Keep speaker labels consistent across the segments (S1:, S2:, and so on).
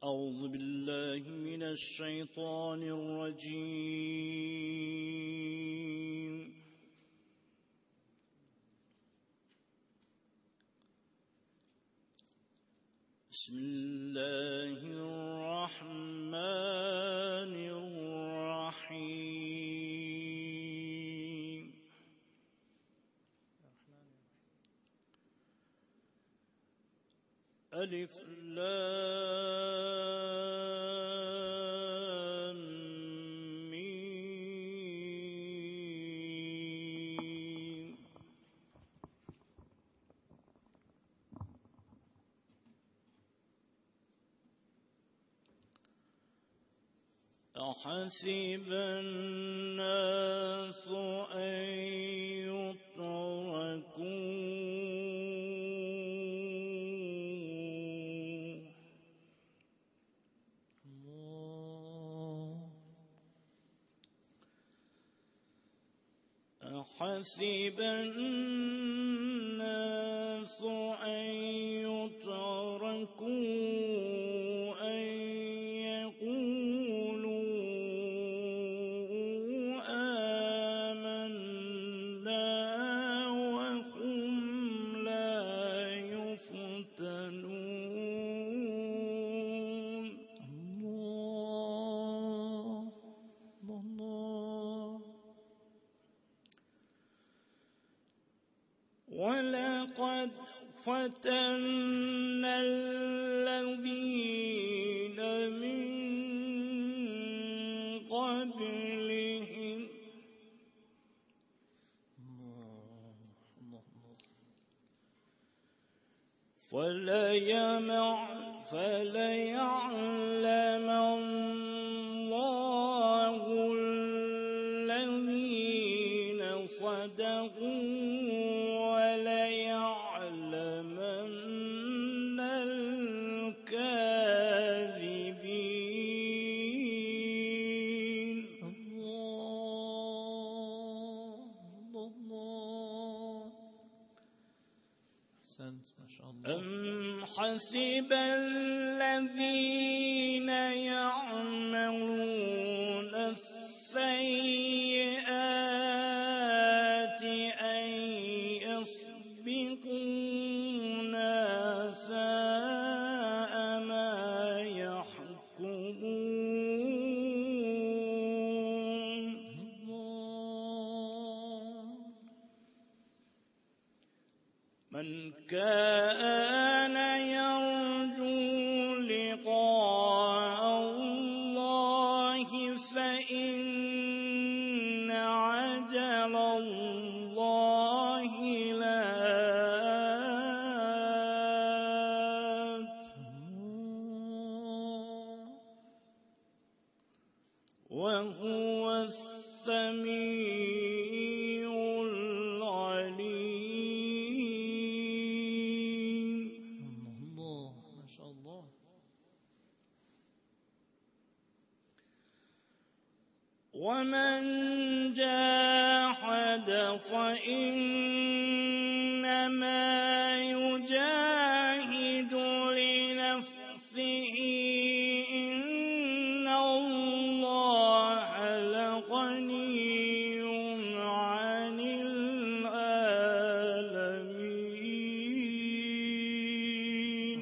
S1: أعوذ بالله من الشيطان الرجيم. بسم الله الرحمن الرحيم. ألف لام ميم. أحسب الناس أن يتركوا حسب الناس أن يتركوا أن يقولوا آمنا وهم لا يفتنون. ولقد فتنا الذين من قبلهم فليعلم الله الذين صدقوا وليعلمن الكاذبين. أم حسب الذين يعملون السيئات أن يسبقونا ساء ما يحكمون. من كان يرجو لقاء الله فإن عجل الله لآت وهو السميع العليم. ما شاء الله. ومن جاهد فإنما يجاهد لنفسه إن الله لغني عن العالمين.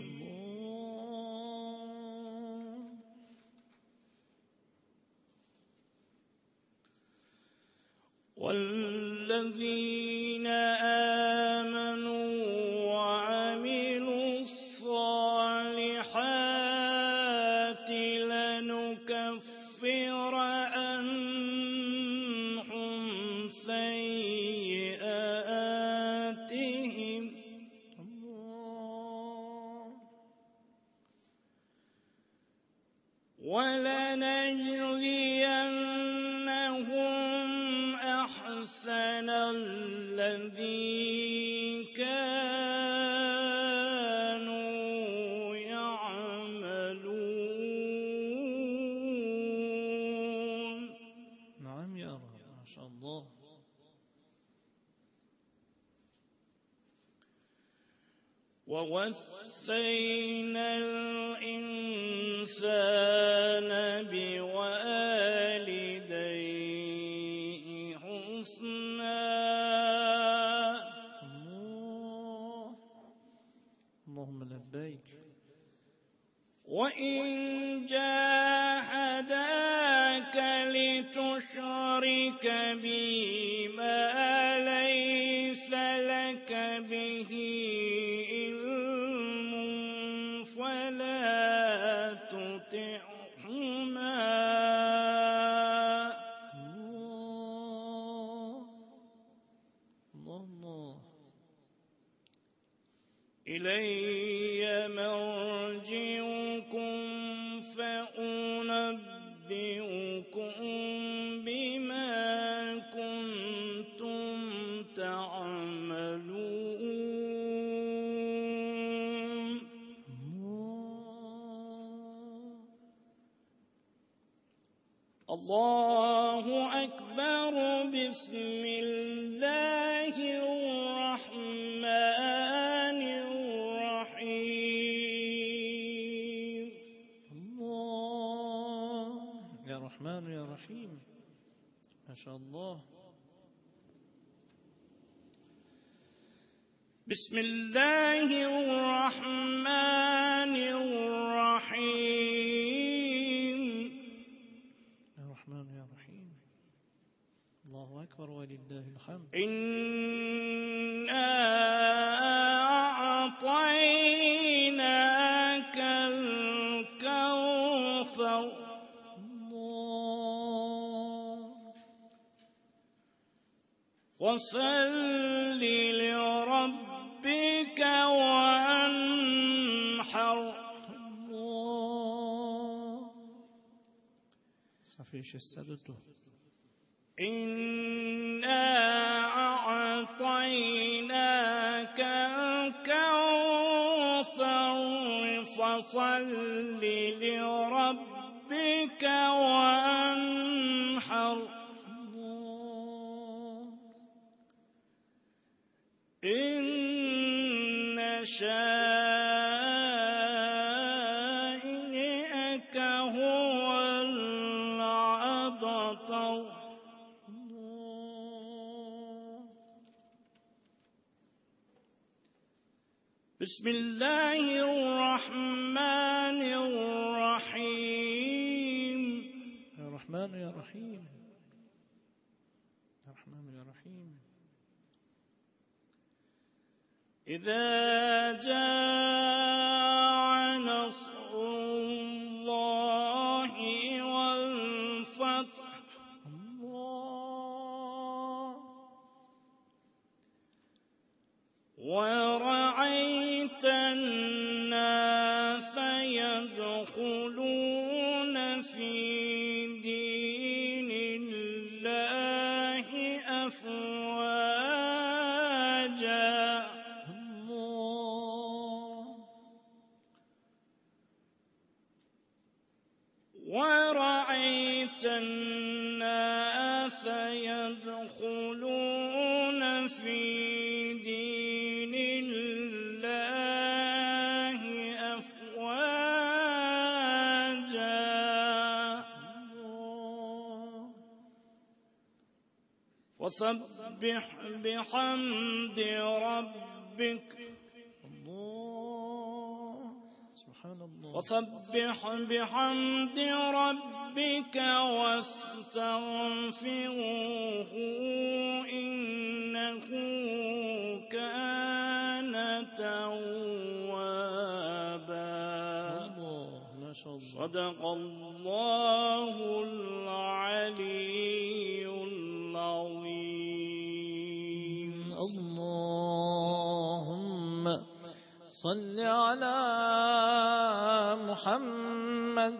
S1: والذين آمنوا وعملوا الصالحات لنكفر عنهم سيئاتهم ولنجزينهم أحسن الذي كانوا يعملون. نعم يا رب، ما شاء الله. ووصينا الإنسان
S2: وإن جاهداك لتشرك بي ما ليس لك به علم فلا تطعهما إلي مرجعكم فأنبئكم بما كنتم تعملون الله أكبر بسم الله الرحمن الرحيم
S1: الله يا رحمن يا رحيم ما شاء الله
S2: بسم الله الرحمن الرحيم
S1: يا رحمن يا رحيم الله أكبر ولله الحمد
S2: إنا أعطيناك الكوثر فصل لربك وانحر
S1: صفيش السدد
S2: إنا أعطيناك الكوثر فصل لربك وانحر إن شانئك هو الأبتر بسم الله الرحمن الرحيم
S1: يا رحمن يا رحيم يا رحمن يا رحيم
S2: إذا جاء نصر الله والفتح ورأيت الناس يدخلون في دين الله أفواجا ورأيت الناس يدخلون في دين الله أفواجا فسبح بحمد ربك فسبح بحمد ربك واستغفره إنه كان توابا صدق الله العلي العظيم
S1: اللهم صل على محمد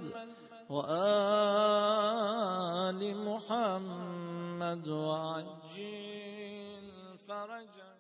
S1: وآل محمد وعجل فرجا